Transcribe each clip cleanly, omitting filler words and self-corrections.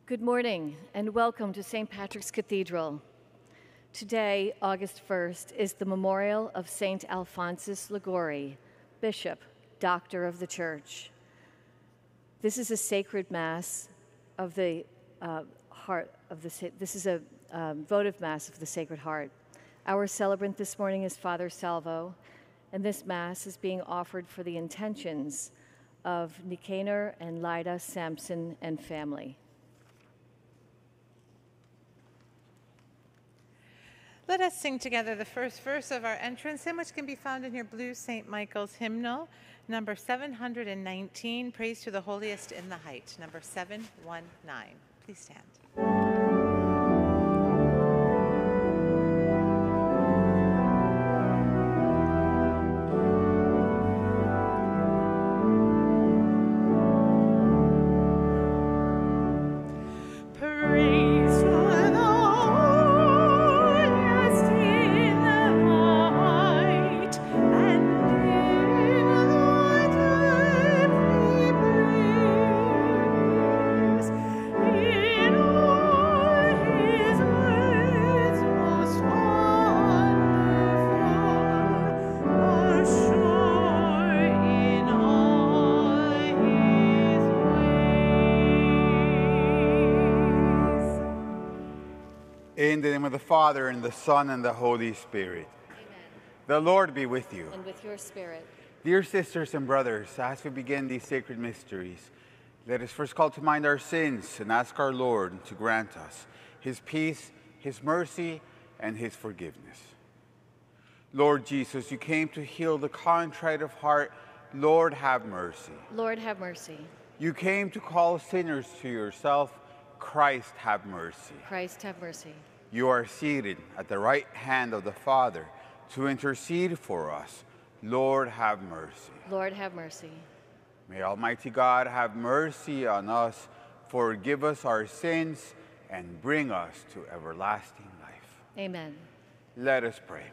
Good morning and welcome to St. Patrick's Cathedral. Today, August 1st, is the memorial of St. Alphonsus Liguori, Bishop, Doctor of the Church. This is a sacred Mass of the this is a votive Mass of the Sacred Heart. Our celebrant this morning is Father Salvo, and this Mass is being offered for the intentions of Nicanor and Lida Sampson and family. Let us sing together the first verse of our entrance hymn, which can be found in your blue St. Michael's hymnal, number 719, Praise to the Holiest in the Height, number 719. Please stand. In the name of the Father, and the Son, and the Holy Spirit. Amen. The Lord be with you. And with your spirit. Dear sisters and brothers, as we begin these sacred mysteries, let us first call to mind our sins and ask our Lord to grant us His peace, His mercy, and His forgiveness. Lord Jesus, you came to heal the contrite of heart. Lord, have mercy. Lord, have mercy. You came to call sinners to yourself. Christ, have mercy. Christ, have mercy. You are seated at the right hand of the Father to intercede for us. Lord, have mercy. Lord, have mercy. May Almighty God have mercy on us, forgive us our sins, and bring us to everlasting life. Amen. Let us pray.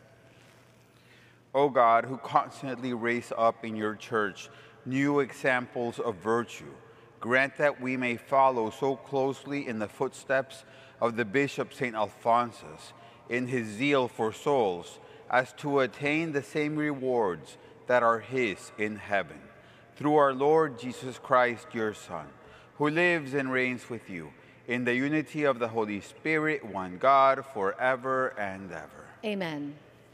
O God, who constantly raise up in your church new examples of virtue, grant that we may follow so closely in the footsteps of the Bishop St. Alphonsus in his zeal for souls as to attain the same rewards that are his in heaven. Through our Lord Jesus Christ, your Son, who lives and reigns with you in the unity of the Holy Spirit, one God, forever and ever. Amen.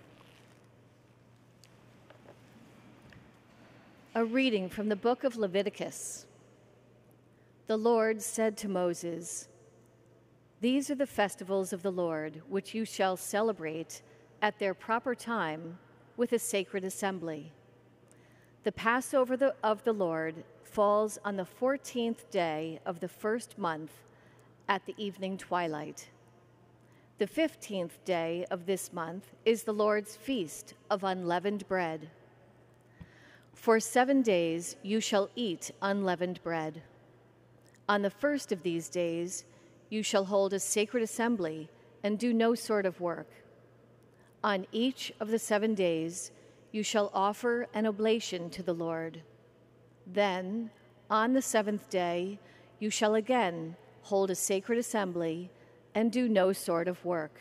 A reading from the book of Leviticus. The Lord said to Moses, "These are the festivals of the Lord, which you shall celebrate at their proper time with a sacred assembly. The Passover of the Lord falls on the 14th day of the first month at the evening twilight. The 15th day of this month is the Lord's feast of unleavened bread. For 7 days you shall eat unleavened bread. On the first of these days, you shall hold a sacred assembly and do no sort of work. On each of the 7 days, you shall offer an oblation to the Lord. Then, on the 7th day, you shall again hold a sacred assembly and do no sort of work."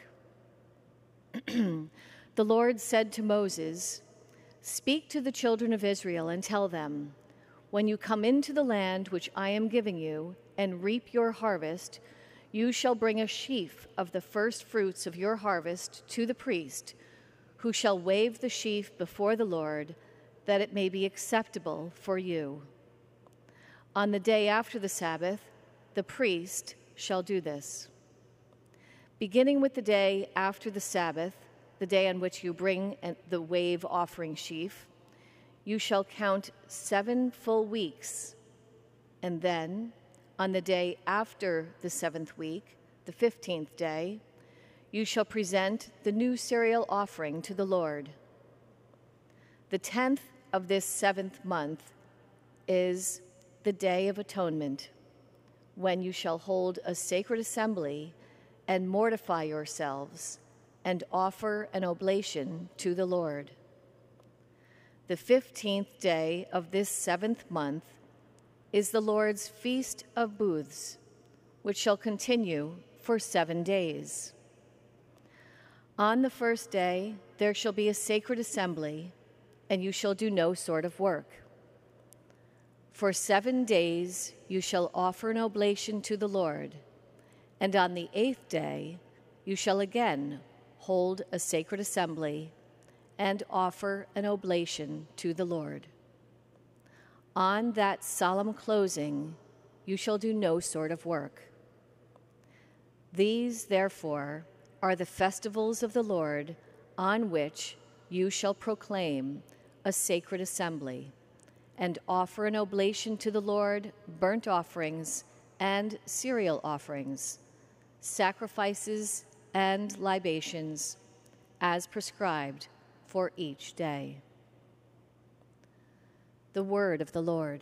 The Lord said to Moses, "Speak to the children of Israel and tell them, when you come into the land which I am giving you and reap your harvest, you shall bring a sheaf of the first fruits of your harvest to the priest, who shall wave the sheaf before the Lord, that it may be acceptable for you. On the day after the Sabbath, the priest shall do this. Beginning with the day after the Sabbath, the day on which you bring the wave offering sheaf, you shall count 7 full weeks, and then, on the day after the 7th week, the 15th day, you shall present the new cereal offering to the Lord. The 10th of this 7th month is the Day of Atonement, when you shall hold a sacred assembly and mortify yourselves and offer an oblation to the Lord. The 15th day of this 7th month is the Lord's Feast of Booths, which shall continue for 7 days. On the first day there shall be a sacred assembly, and you shall do no sort of work. For 7 days you shall offer an oblation to the Lord, and on the 8th day you shall again hold a sacred assembly and offer an oblation to the Lord. On that solemn closing you shall do no sort of work. These, therefore, are the festivals of the Lord on which you shall proclaim a sacred assembly and offer an oblation to the Lord, burnt offerings and cereal offerings, sacrifices and libations, as prescribed for each day. The word of the Lord.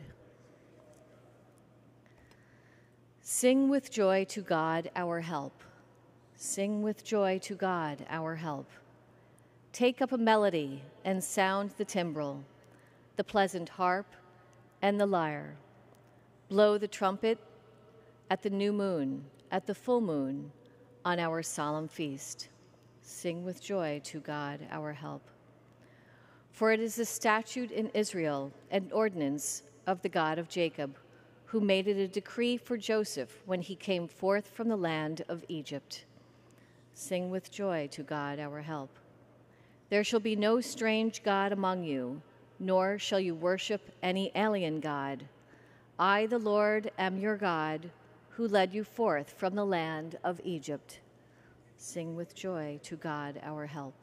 Sing with joy to God, our help. Sing with joy to God, our help. Take up a melody and sound the timbrel, the pleasant harp and the lyre. Blow the trumpet at the new moon, at the full moon, on our solemn feast. Sing with joy to God, our help. For it is a statute in Israel, an ordinance of the God of Jacob, who made it a decree for Joseph when he came forth from the land of Egypt. Sing with joy to God, our help. There shall be no strange God among you, nor shall you worship any alien god. I, the Lord, am your God, who led you forth from the land of Egypt. Sing with joy to God, our help.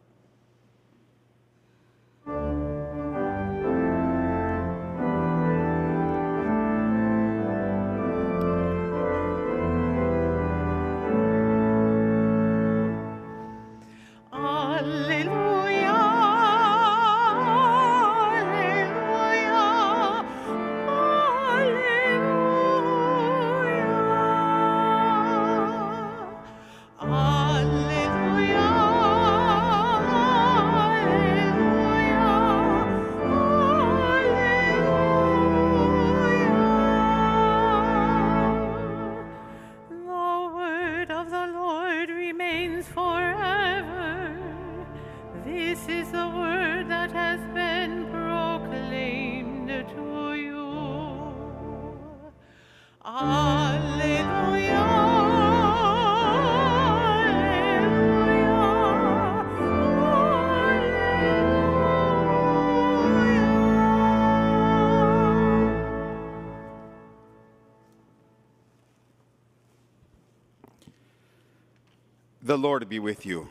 The Lord be with you.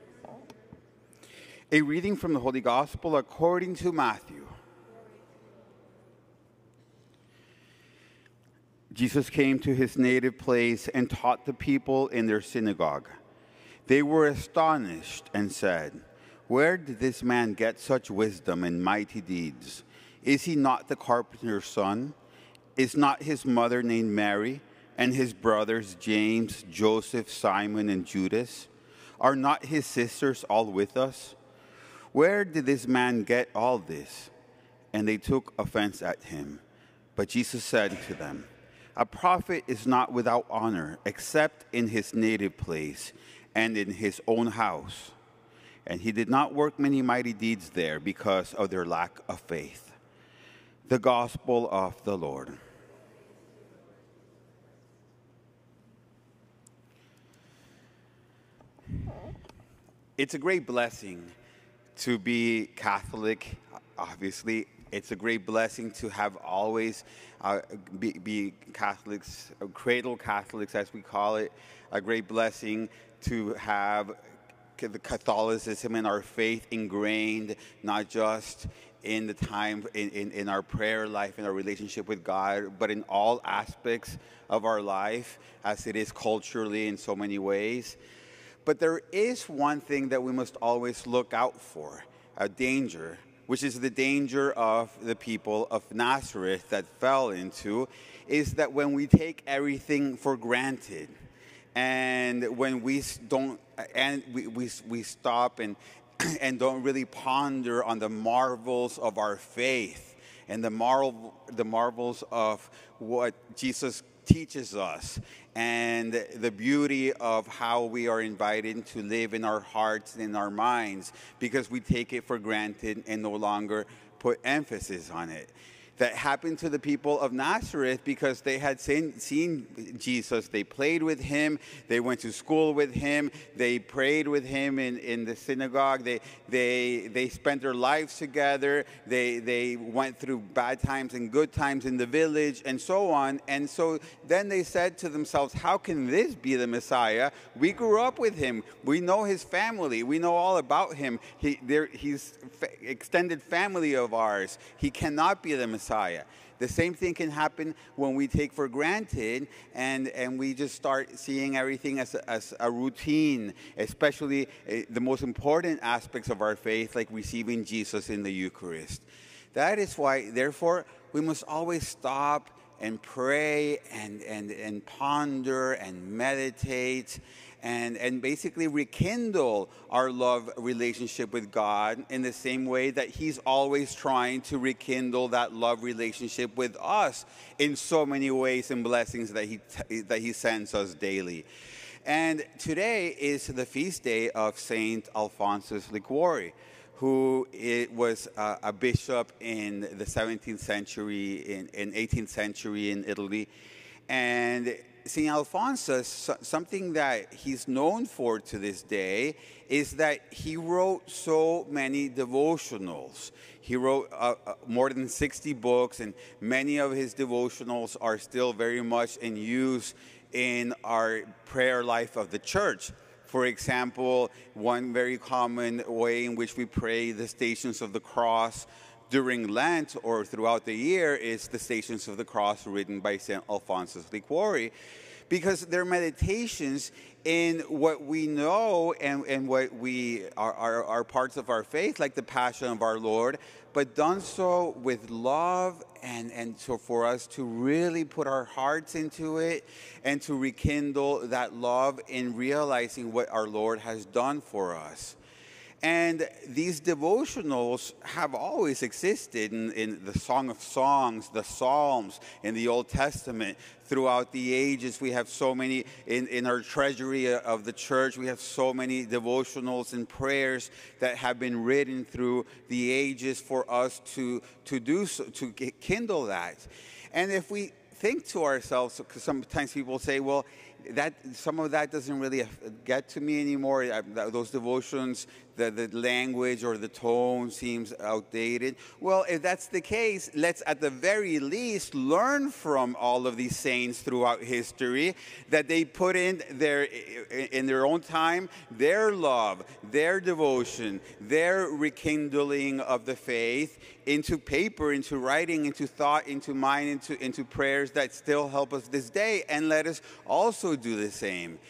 A reading from the Holy Gospel according to Matthew. Jesus came to his native place and taught the people in their synagogue. They were astonished and said, "Where did this man get such wisdom and mighty deeds? Is he not the carpenter's son? Is not his mother named Mary? And his brothers James, Joseph, Simon, and Judas? Are not his sisters all with us? Where did this man get all this?" And they took offense at him. But Jesus said to them, "A prophet is not without honor except in his native place and in his own house." And he did not work many mighty deeds there because of their lack of faith. The Gospel of the Lord. It's a great blessing to be Catholic, obviously. It's a great blessing to have always be Catholics, cradle Catholics as we call it. A great blessing to have the Catholicism and our faith ingrained, not just in the time, in our prayer life, in our relationship with God, but in all aspects of our life, as it is culturally in so many ways. But there is one thing that we must always look out for, a danger, which is the danger of the people of Nazareth that fell into, is that when we take everything for granted, and when we don't, and we stop and don't really ponder on the marvels of our faith and the marvels of what Jesus teaches us, and the beauty of how we are invited to live in our hearts and in our minds, because we take it for granted and no longer put emphasis on it. That happened to the people of Nazareth because they had seen Jesus. They played with him. They went to school with him. They prayed with him in the synagogue. They spent their lives together. They went through bad times and good times in the village and so on. And so then they said to themselves, how can this be the Messiah? We grew up with him. We know his family. We know all about him. He's extended family of ours. He cannot be the Messiah. The same thing can happen when we take for granted and we just start seeing everything as a routine, especially the most important aspects of our faith, like receiving Jesus in the Eucharist. That is why, therefore, we must always stop and pray and ponder and meditate and basically rekindle our love relationship with God in the same way that he's always trying to rekindle that love relationship with us in so many ways and blessings that he sends us daily. And today is the feast day of Saint Alphonsus Liguori, who was a bishop in the 17th century, in 18th century in Italy. And St. Alphonsus, something that he's known for to this day is that he wrote so many devotionals. He wrote more than 60 books, and many of his devotionals are still very much in use in our prayer life of the church. For example, one very common way in which we pray the Stations of the Cross during Lent or throughout the year is the Stations of the Cross written by St. Alphonsus Liguori, because they're meditations in what we know and what we are parts of our faith, like the Passion of our Lord, but done so with love and so for us to really put our hearts into it and to rekindle that love in realizing what our Lord has done for us. And these devotionals have always existed in the Song of Songs, the Psalms, in the Old Testament. Throughout the ages, we have so many, in our treasury of the church, we have so many devotionals and prayers that have been written through the ages for us to do so, to kindle that. And if we think to ourselves, because sometimes people say, well, that some of that doesn't really get to me anymore. Those devotions, the language or the tone seems outdated. Well, if that's the case, let's at the very least learn from all of these saints throughout history that they put in their own time, their love, their devotion, their rekindling of the faith into paper, into writing, into thought, into mind, into prayers that still help us this day, and let us also do the same.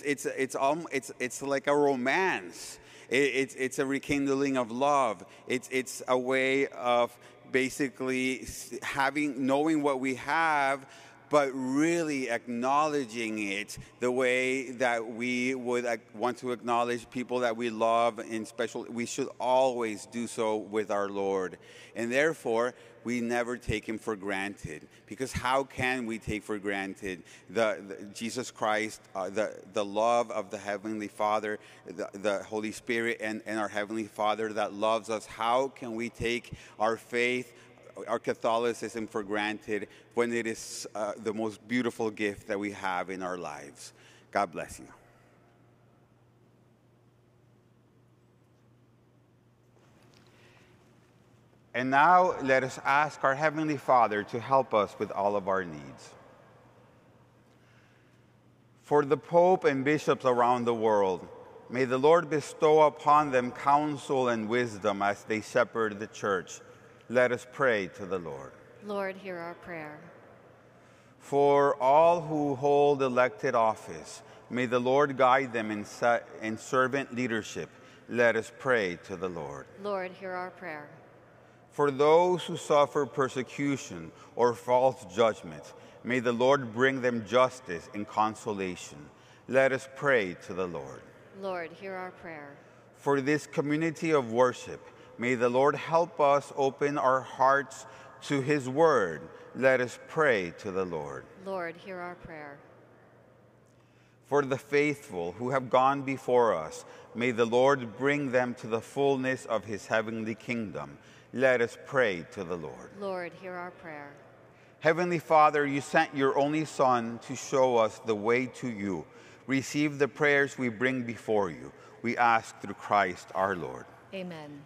It's like a romance. It's a rekindling of love. It's a way of basically knowing what we have, but really acknowledging it the way that we would want to acknowledge people that we love, and we should always do so with our Lord. And therefore, we never take him for granted, because how can we take for granted Jesus Christ, the love of the Heavenly Father, the Holy Spirit, and our Heavenly Father that loves us? How can we take our faith, our Catholicism for granted when it is the most beautiful gift that we have in our lives? God bless you. And now let us ask our Heavenly Father to help us with all of our needs. For the Pope and bishops around the world, may the Lord bestow upon them counsel and wisdom as they shepherd the Church. Let us pray to the Lord. Lord, hear our prayer. For all who hold elected office, may the Lord guide them in servant leadership. Let us pray to the Lord. Lord, hear our prayer. For those who suffer persecution or false judgment, may the Lord bring them justice and consolation. Let us pray to the Lord. Lord, hear our prayer. For this community of worship, may the Lord help us open our hearts to his word, let us pray to the Lord. Lord, hear our prayer. For the faithful who have gone before us, may the Lord bring them to the fullness of his heavenly kingdom. Let us pray to the Lord. Lord, hear our prayer. Heavenly Father, you sent your only Son to show us the way to you. Receive the prayers we bring before you. We ask through Christ our Lord. Amen.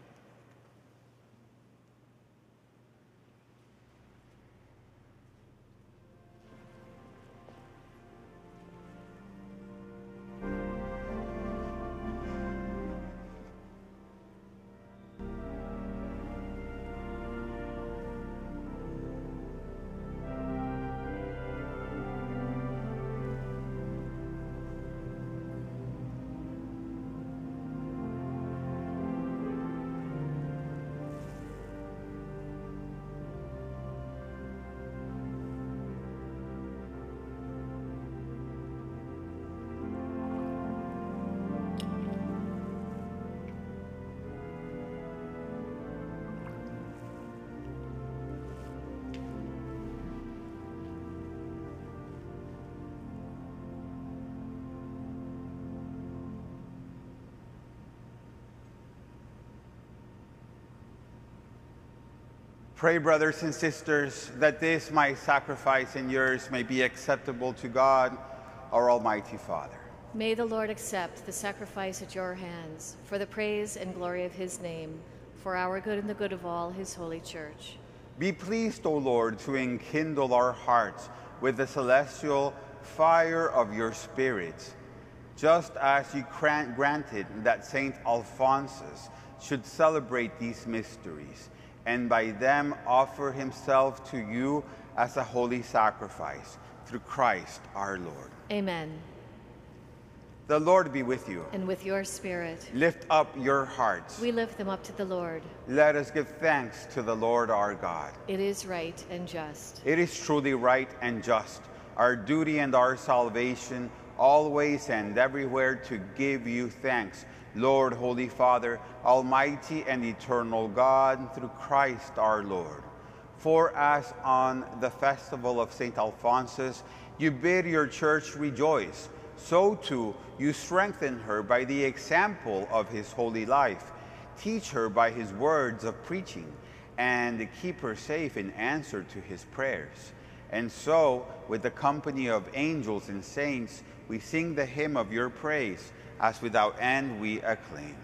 Pray, brothers and sisters, that this my sacrifice and yours may be acceptable to God, our Almighty Father. May the Lord accept the sacrifice at your hands for the praise and glory of his name, for our good and the good of all his holy church. Be pleased, O Lord, to enkindle our hearts with the celestial fire of your Spirit, just as you granted that St. Alphonsus should celebrate these mysteries, and by them offer himself to you as a holy sacrifice, through Christ our Lord. Amen. The Lord be with you. And with your spirit. Lift up your hearts. We lift them up to the Lord. Let us give thanks to the Lord our God. It is right and just. It is truly right and just, our duty and our salvation, always and everywhere to give you thanks, Lord, Holy Father, Almighty and eternal God, through Christ our Lord. For as on the festival of St. Alphonsus, you bid your church rejoice, so too you strengthen her by the example of his holy life. Teach her by his words of preaching, and keep her safe in answer to his prayers. And so, with the company of angels and saints, we sing the hymn of your praise, as without end we acclaim.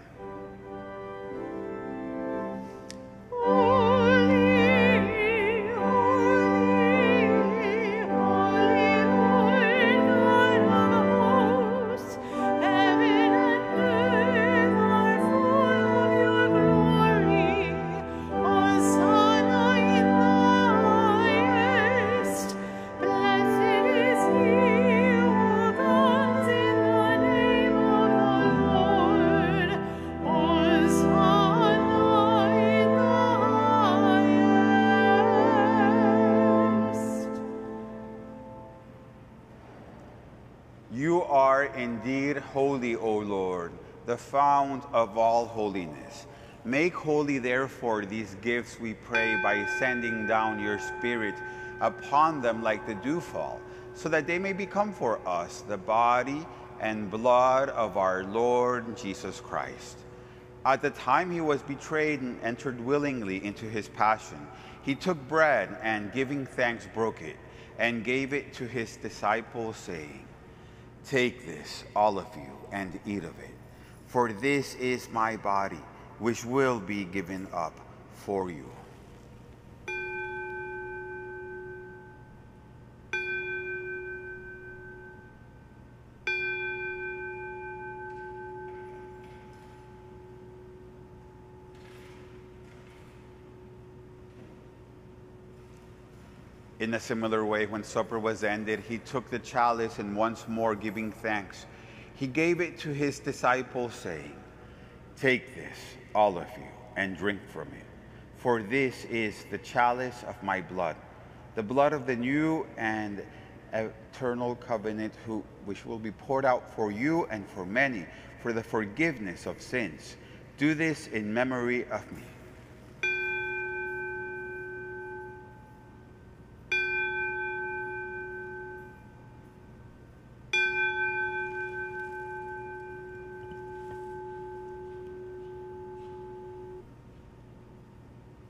You are indeed holy, O Lord, the fount of all holiness. Make holy, therefore, these gifts, we pray, by sending down your Spirit upon them like the dewfall, so that they may become for us the body and blood of our Lord Jesus Christ. At the time he was betrayed and entered willingly into his passion, he took bread and, giving thanks, broke it and gave it to his disciples, saying, "Take this, all of you, and eat of it, for this is my body, which will be given up for you." In a similar way, when supper was ended, he took the chalice, and once more giving thanks, he gave it to his disciples, saying, "Take this, all of you, and drink from it, for this is the chalice of my blood, the blood of the new and eternal covenant, which will be poured out for you and for many for the forgiveness of sins. Do this in memory of me."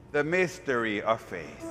The mystery of faith.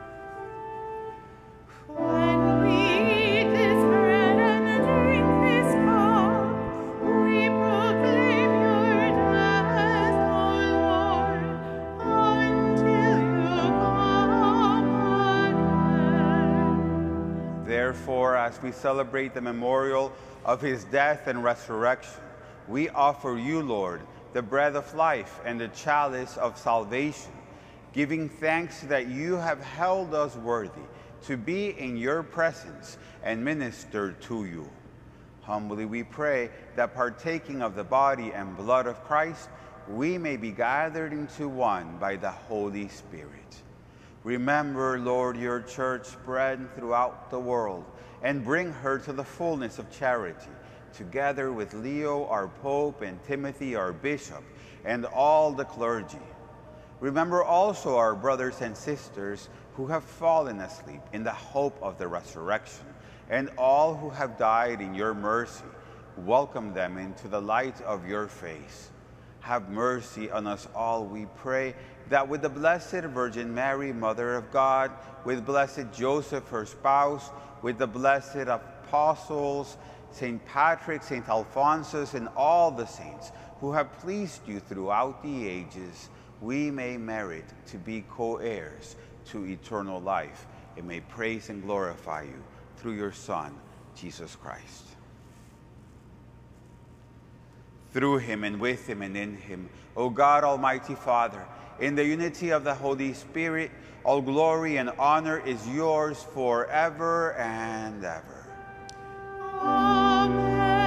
When we eat this bread and drink this cup, we proclaim your death, O Lord, until you come again. Therefore, as we celebrate the memorial of his death and resurrection, we offer you, Lord, the bread of life and the chalice of salvation, giving thanks that you have held us worthy to be in your presence and minister to you. Humbly we pray that partaking of the body and blood of Christ, we may be gathered into one by the Holy Spirit. Remember, Lord, your church spread throughout the world, and bring her to the fullness of charity, together with Leo, our Pope, and Timothy, our Bishop, and all the clergy. Remember also our brothers and sisters who have fallen asleep in the hope of the resurrection, and all who have died in your mercy. Welcome them into the light of your face. Have mercy on us all, we pray, that with the Blessed Virgin Mary, Mother of God, with blessed Joseph, her spouse, with the blessed apostles, St. Patrick, St. Alphonsus, and all the saints who have pleased you throughout the ages, we may merit to be co-heirs to eternal life, and may praise and glorify you through your Son, Jesus Christ. Through him, and with him, and in him, O God, Almighty Father, in the unity of the Holy Spirit, all glory and honor is yours forever and ever. Amen.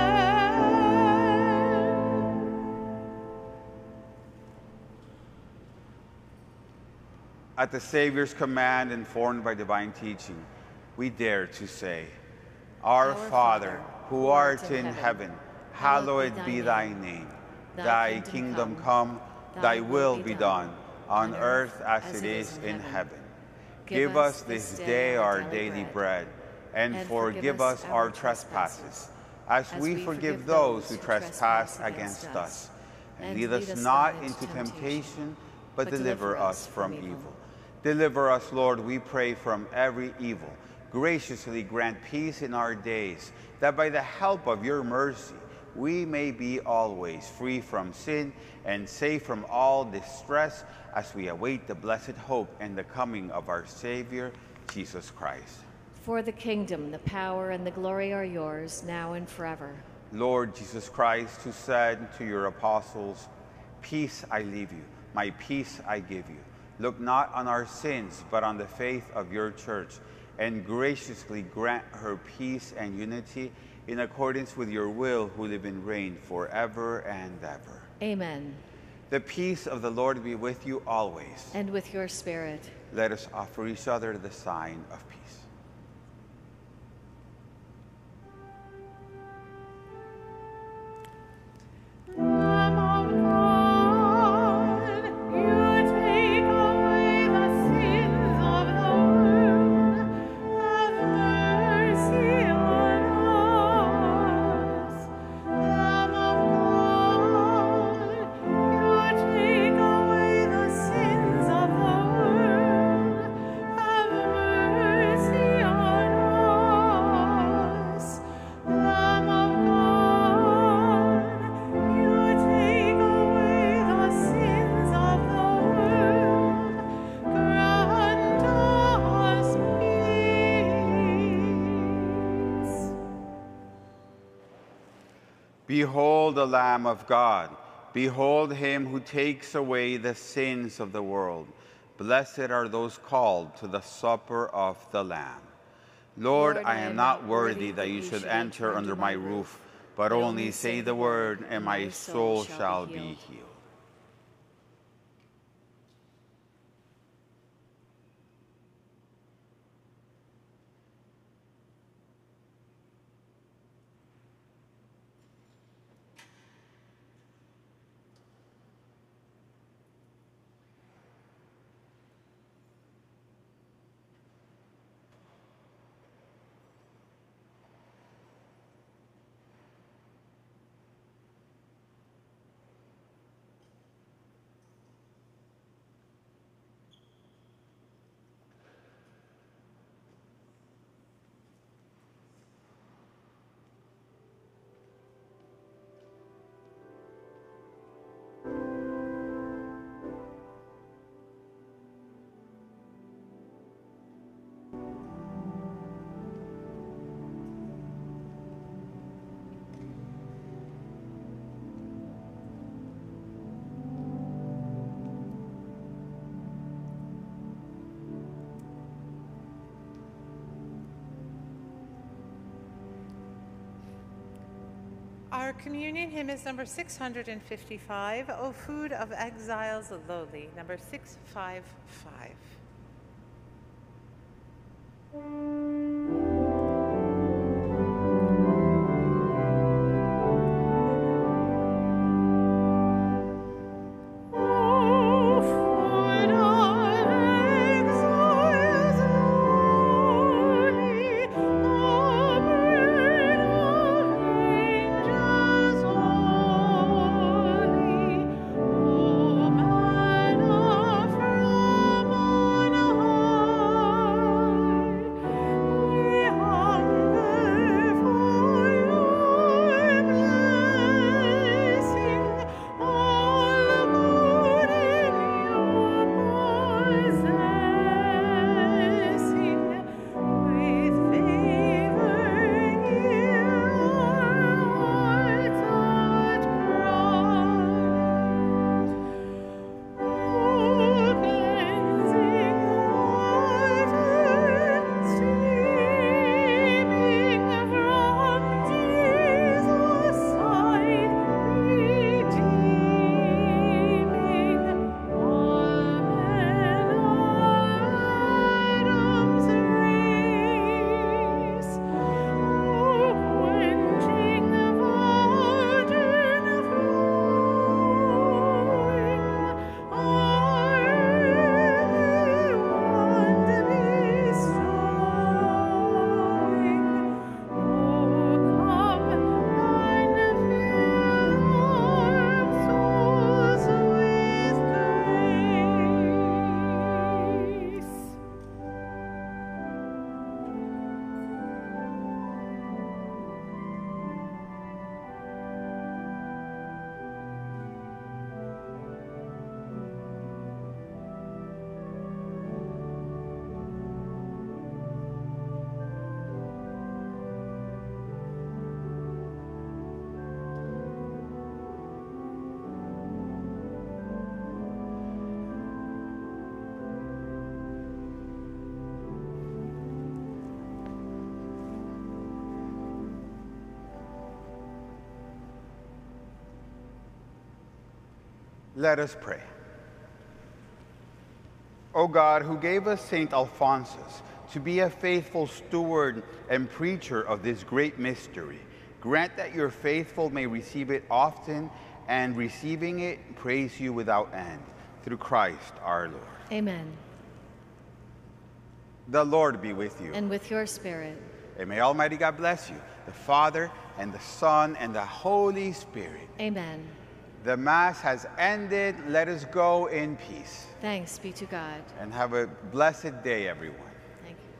At the Savior's command, informed by divine teaching, we dare to say, Our Father, who art in heaven, hallowed be thy name. Thy kingdom come, thy will be done, on earth as it is in heaven. Give us this day our daily bread, and forgive us our trespasses, as we forgive those who trespass against us. And lead us not into temptation, but deliver us from evil. Deliver us, Lord, we pray, from every evil. Graciously grant peace in our days, that by the help of your mercy, we may be always free from sin and safe from all distress, as we await the blessed hope and the coming of our Savior, Jesus Christ. For the kingdom, the power, and the glory are yours, now and forever. Lord Jesus Christ, who said to your apostles, Peace I leave you, my peace I give you. Look not on our sins, but on the faith of your church, and graciously grant her peace and unity in accordance with your will, who live and reign forever and ever. Amen. The peace of the Lord be with you always. And with your spirit. Let us offer each other the sign of peace. Behold the Lamb of God. Behold him who takes away the sins of the world. Blessed are those called to the supper of the Lamb. Lord, I am not worthy that you should enter under my roof, but only say the word, and my soul shall be healed. Our communion hymn is number 655, O Food of Exiles Lowly, number 655. Let us pray. O God, who gave us St. Alphonsus to be a faithful steward and preacher of this great mystery, grant that your faithful may receive it often, and receiving it, praise you without end. Through Christ our Lord. Amen. The Lord be with you. And with your spirit. And may Almighty God bless you, the Father, and the Son, and the Holy Spirit. Amen. The Mass has ended. Let us go in peace. Thanks be to God. And have a blessed day, everyone. Thank you.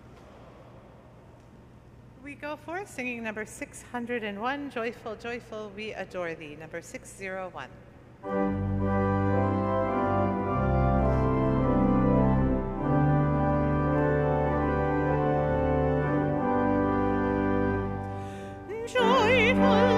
We go forth singing number 601, Joyful, Joyful, We Adore Thee, number 601. Joyful